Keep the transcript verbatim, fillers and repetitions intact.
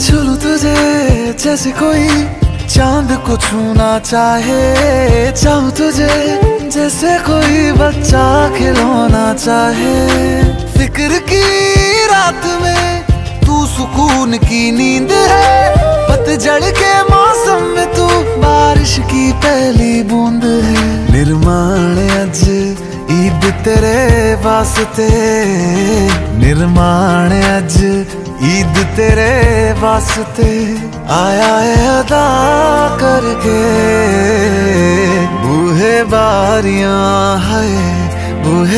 छू लूं तुझे जैसे कोई चांद को छूना चाहे, चाहूं तुझे जैसे कोई बच्चा खिलौना चाहे। फिक्र की रात में तू सुकून की नींद है, पतझड़ के मौसम में तू बारिश की पहली बूंद है। निर्माण अज ईद तेरे वास्ते, निर्माण अज ईद तेरे वास्ते, आया है अदा करके बूहे बारियां है बूहे